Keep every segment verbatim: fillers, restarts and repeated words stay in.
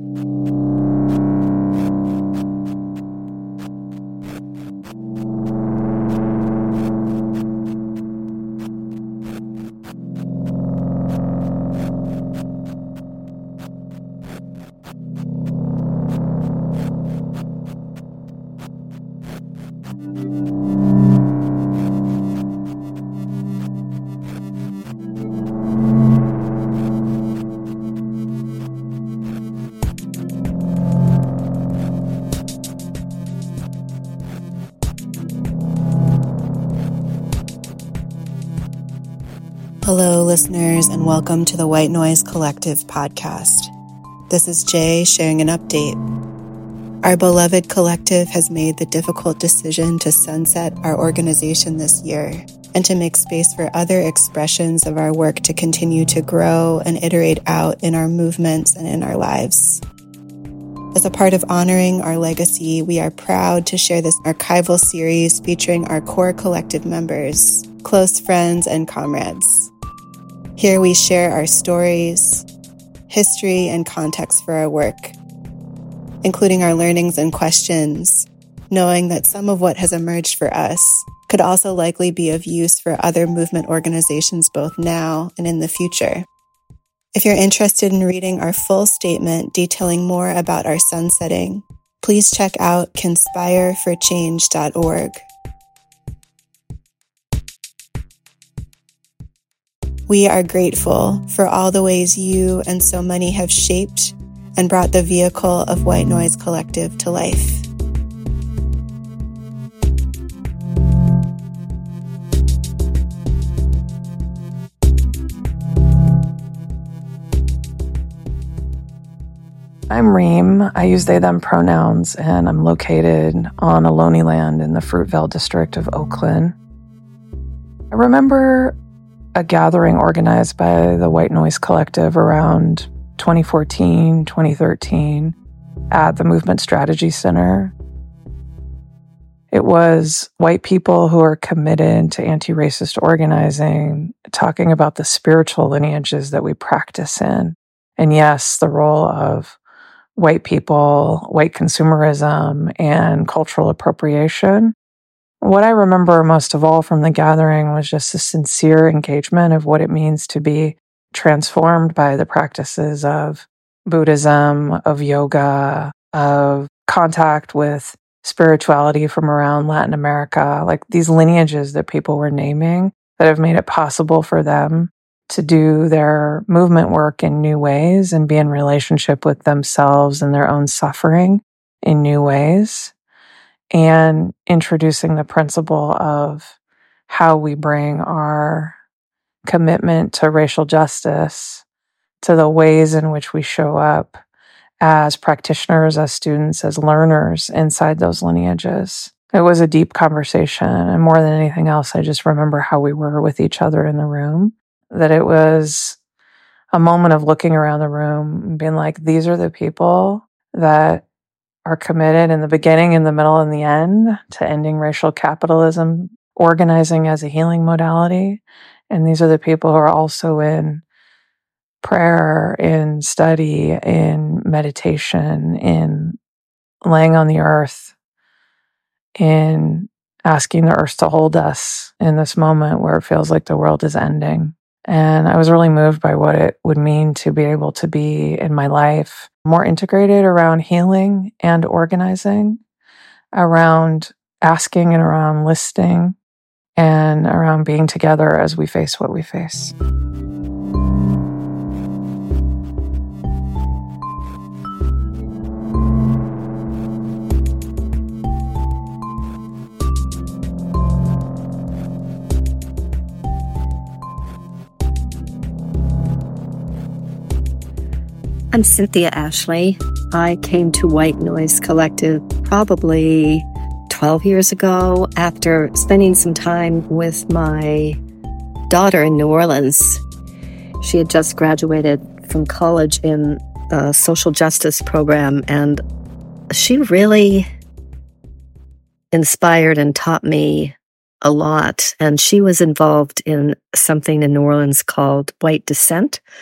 Hello, listeners, and welcome to the White Noise Collective podcast. This is Jay sharing an update. Our beloved collective has made the difficult decision to sunset our organization this year and to make space for other expressions of our work to continue to grow and iterate out in our movements and in our lives. As a part of honoring our legacy, we are proud to share this archival series featuring our core collective members, close friends, and comrades. Here we share our stories, history, and context for our work, including our learnings and questions, knowing that some of what has emerged for us could also likely be of use for other movement organizations both now and in the future. If you're interested in reading our full statement detailing more about our sunsetting, please check out conspire for change dot org. We are grateful for all the ways you and so many have shaped and brought the vehicle of White Noise Collective to life. I'm Reem. I use they, them pronouns, and I'm located on Ohlone land in the Fruitvale district of Oakland. I remember a gathering organized by the White Noise Collective around twenty fourteen, twenty thirteen at the Movement Strategy Center. It was white people who are committed to anti-racist organizing, talking about the spiritual lineages that we practice in. And yes, the role of white people, white consumerism, and cultural appropriation. What I remember most of all from the gathering was just a sincere engagement of what it means to be transformed by the practices of Buddhism, of yoga, of contact with spirituality from around Latin America, like these lineages that people were naming that have made it possible for them to do their movement work in new ways and be in relationship with themselves and their own suffering in new ways. And introducing the principle of how we bring our commitment to racial justice to the ways in which we show up as practitioners, as students, as learners inside those lineages. It was a deep conversation, and more than anything else, I just remember how we were with each other in the room, that it was a moment of looking around the room and being like, these are the people that are committed in the beginning, in the middle, and the end to ending racial capitalism, organizing as a healing modality. And these are the people who are also in prayer, in study, in meditation, in laying on the earth, in asking the earth to hold us in this moment where it feels like the world is ending. And I was really moved by what it would mean to be able to be in my life more integrated around healing and organizing, around asking and around listening, and around being together as we face what we face. I'm Cynthia Ashley. I came to White Noise Collective probably twelve years ago after spending some time with my daughter in New Orleans. She had just graduated from college in a social justice program, and she really inspired and taught me a lot. And she was involved in something in New Orleans called White Descent,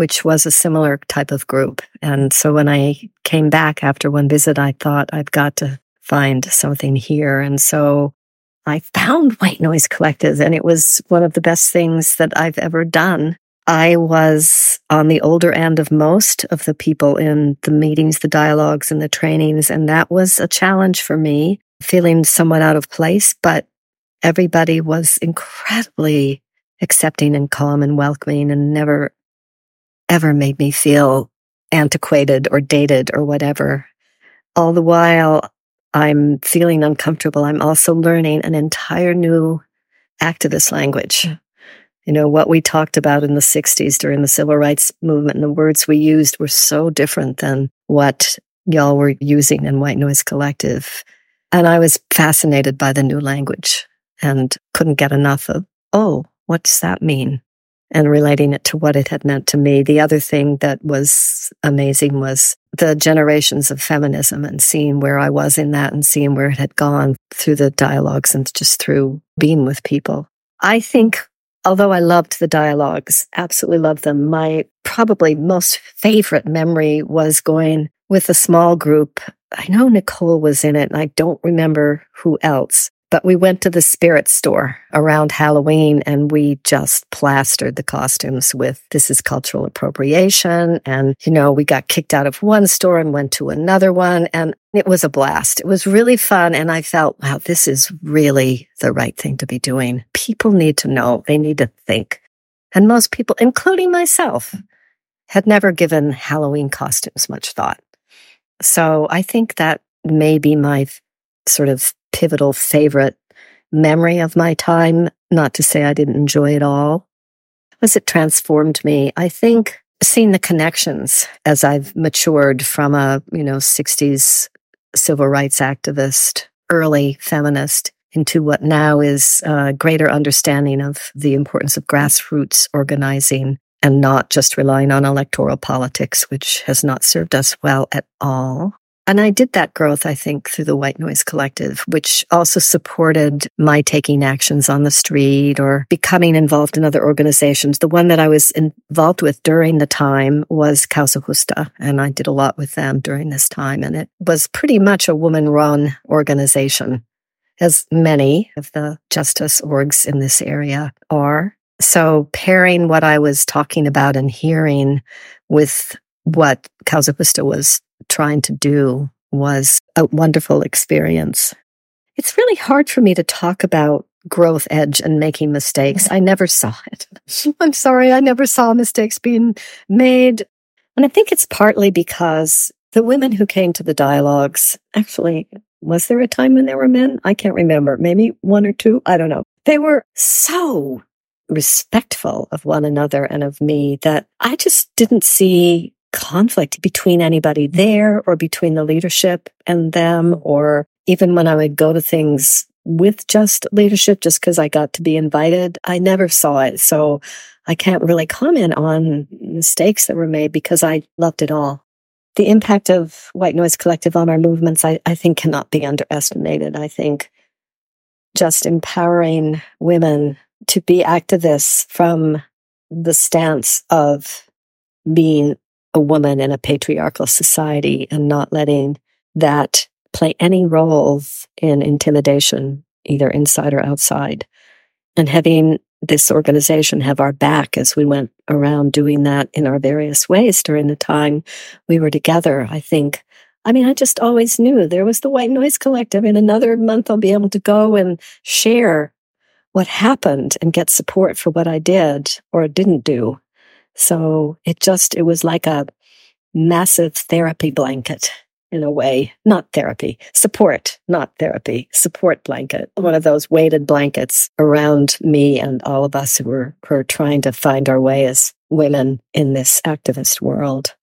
which was a similar type of group. And so when I came back after one visit, I thought I've got to find something here. And so I found White Noise Collective, and it was one of the best things that I've ever done. I was on the older end of most of the people in the meetings, the dialogues, and the trainings, and that was a challenge for me, feeling somewhat out of place, but everybody was incredibly accepting and calm and welcoming and never, ever made me feel antiquated or dated or whatever. All the while I'm feeling uncomfortable, I'm also learning an entire new activist language. You know, what we talked about in the sixties during the civil rights movement and the words we used were so different than what y'all were using in White Noise Collective. And I was fascinated by the new language and couldn't get enough of, oh, what does that mean? And relating it to what it had meant to me. The other thing that was amazing was the generations of feminism and seeing where I was in that and seeing where it had gone through the dialogues and just through being with people. I think, although I loved the dialogues, absolutely loved them, my probably most favorite memory was going with a small group. I know Nicole was in it, and I don't remember who else. But we went to the spirit store around Halloween, and we just plastered the costumes with, this is cultural appropriation. And, you know, we got kicked out of one store and went to another one. And it was a blast. It was really fun. And I felt, wow, this is really the right thing to be doing. People need to know. They need to think. And most people, including myself, had never given Halloween costumes much thought. So I think that may be my sort of pivotal favorite memory of my time. Not to say I didn't enjoy it all. As it transformed me, I think seeing the connections as I've matured from a, you know, sixties civil rights activist, early feminist, into what now is a greater understanding of the importance of grassroots organizing and not just relying on electoral politics, which has not served us well at all. And I did that growth, I think, through the White Noise Collective, which also supported my taking actions on the street or becoming involved in other organizations. The one that I was involved with during the time was Causa Justa, and I did a lot with them during this time. And it was pretty much a woman-run organization, as many of the justice orgs in this area are. So pairing what I was talking about and hearing with what Causa Justa was trying to do was a wonderful experience. It's really hard for me to talk about growth edge and making mistakes. I never saw it. I'm sorry, I never saw mistakes being made. And I think it's partly because the women who came to the dialogues, actually, was there a time when there were men? I can't remember. Maybe one or two. I don't know. They were so respectful of one another and of me that I just didn't see conflict between anybody there or between the leadership and them, or even when I would go to things with just leadership, just because I got to be invited, I never saw it. So I can't really comment on mistakes that were made because I loved it all. The impact of White Noise Collective on our movements, I, I think, cannot be underestimated. I think just empowering women to be activists from the stance of being a woman in a patriarchal society and not letting that play any role in intimidation, either inside or outside. And having this organization have our back as we went around doing that in our various ways during the time we were together, I think. I mean, I just always knew there was the White Noise Collective. In another month, I'll be able to go and share what happened and get support for what I did or didn't do. So it just, it was like a massive therapy blanket in a way. Not therapy, support, not therapy, support blanket. One of those weighted blankets around me and all of us who were, who were trying to find our way as women in this activist world.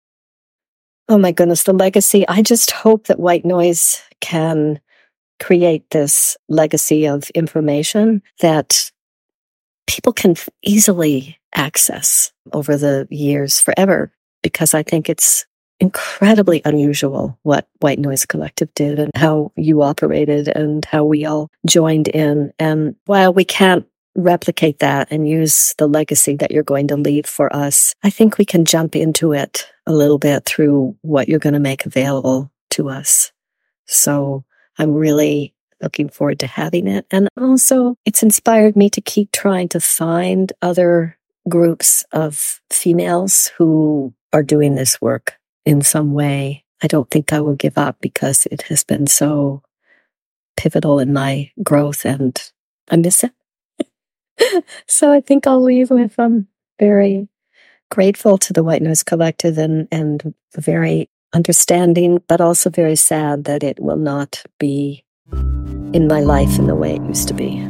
Oh my goodness, the legacy. I just hope that White Noise can create this legacy of information that people can easily access over the years forever, because I think it's incredibly unusual what White Noise Collective did and how you operated and how we all joined in. And while we can't replicate that and use the legacy that you're going to leave for us, I think we can jump into it a little bit through what you're going to make available to us. So I'm really looking forward to having it. And also, it's inspired me to keep trying to find other groups of females who are doing this work in some way. I don't think I will give up because it has been so pivotal in my growth and I miss it. So I think I'll leave with I'm very grateful to the White Noise Collective and, and very understanding, but also very sad that it will not be in my life in the way it used to be.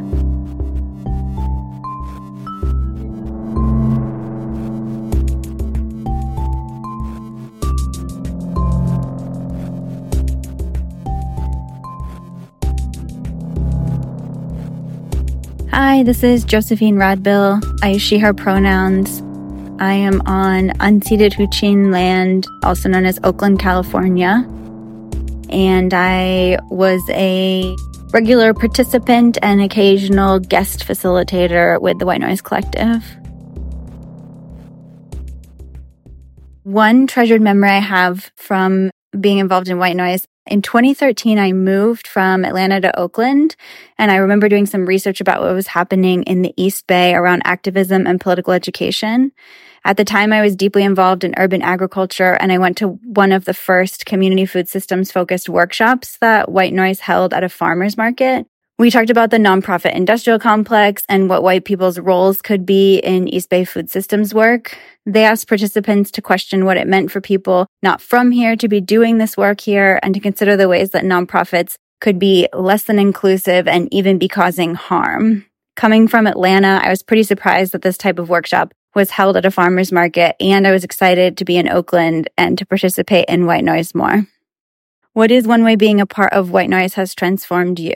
Hi, this is Josephine Radbill. I use she, her pronouns. I am on unceded Huichin land, also known as Oakland, California. And I was a regular participant and occasional guest facilitator with the White Noise Collective. One treasured memory I have from being involved in White Noise, in twenty thirteen, I moved from Atlanta to Oakland, and I remember doing some research about what was happening in the East Bay around activism and political education. At the time, I was deeply involved in urban agriculture, and I went to one of the first community food systems focused workshops that White Noise held at a farmer's market. We talked about the nonprofit industrial complex and what white people's roles could be in East Bay food systems work. They asked participants to question what it meant for people not from here to be doing this work here and to consider the ways that nonprofits could be less than inclusive and even be causing harm. Coming from Atlanta, I was pretty surprised that this type of workshop was held at a farmer's market, and I was excited to be in Oakland and to participate in White Noise more. What is one way being a part of White Noise has transformed you?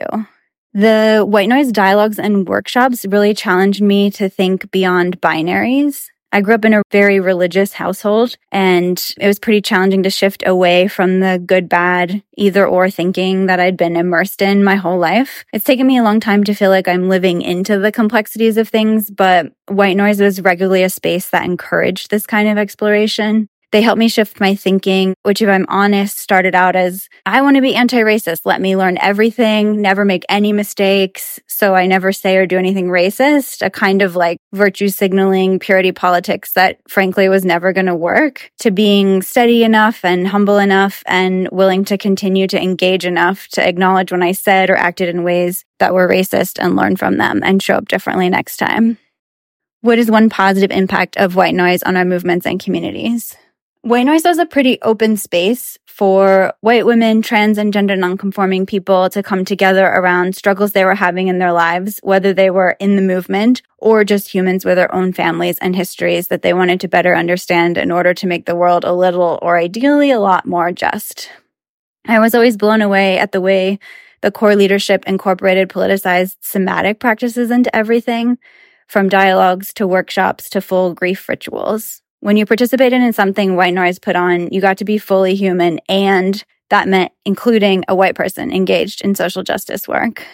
The White Noise dialogues and workshops really challenged me to think beyond binaries. I grew up in a very religious household, and it was pretty challenging to shift away from the good, bad, either or thinking that I'd been immersed in my whole life. It's taken me a long time to feel like I'm living into the complexities of things, but White Noise was regularly a space that encouraged this kind of exploration. They helped me shift my thinking, which, if I'm honest, started out as, I want to be anti-racist. Let me learn everything, never make any mistakes, so I never say or do anything racist, a kind of like virtue signaling purity politics that frankly was never going to work, to being steady enough and humble enough and willing to continue to engage enough to acknowledge when I said or acted in ways that were racist and learn from them and show up differently next time. What is one positive impact of White Noise on our movements and communities? White Noise was a pretty open space for white women, trans and gender nonconforming people to come together around struggles they were having in their lives, whether they were in the movement or just humans with their own families and histories that they wanted to better understand in order to make the world a little, or ideally a lot more just. I was always blown away at the way the core leadership incorporated politicized somatic practices into everything, from dialogues to workshops to full grief rituals. When you participated in something White Noise put on, you got to be fully human, and that meant including a white person engaged in social justice work.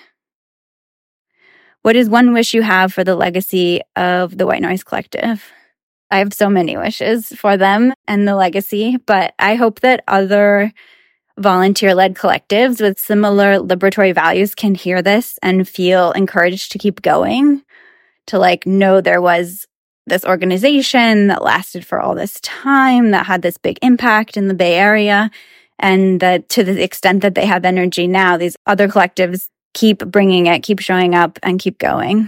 What is one wish you have for the legacy of the White Noise Collective? I have so many wishes for them and the legacy, but I hope that other volunteer-led collectives with similar liberatory values can hear this and feel encouraged to keep going, to like know there was this organization that lasted for all this time, that had this big impact in the Bay Area, and that to the extent that they have energy now, these other collectives keep bringing it, keep showing up, and keep going.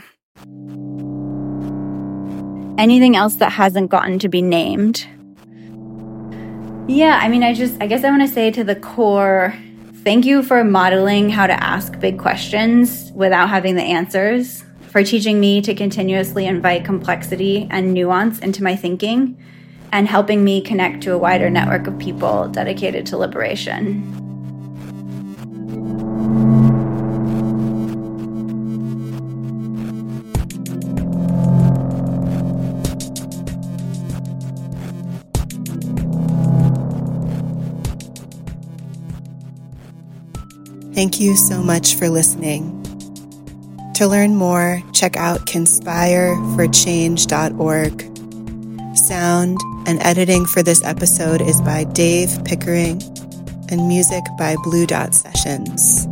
Anything else that hasn't gotten to be named? Yeah, I mean, I just, I guess I want to say to the core, thank you for modeling how to ask big questions without having the answers, for teaching me to continuously invite complexity and nuance into my thinking, and helping me connect to a wider network of people dedicated to liberation. Thank you so much for listening. To learn more, check out conspire for change dot org. Sound and editing for this episode is by Dave Pickering, and music by Blue Dot Sessions.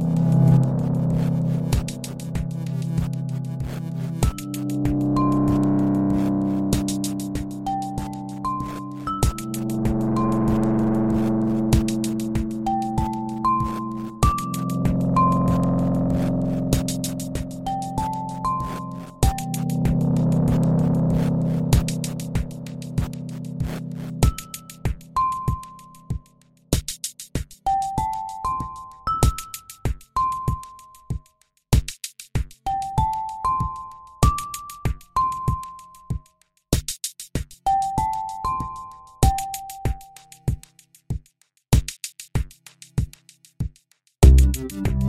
Thank you.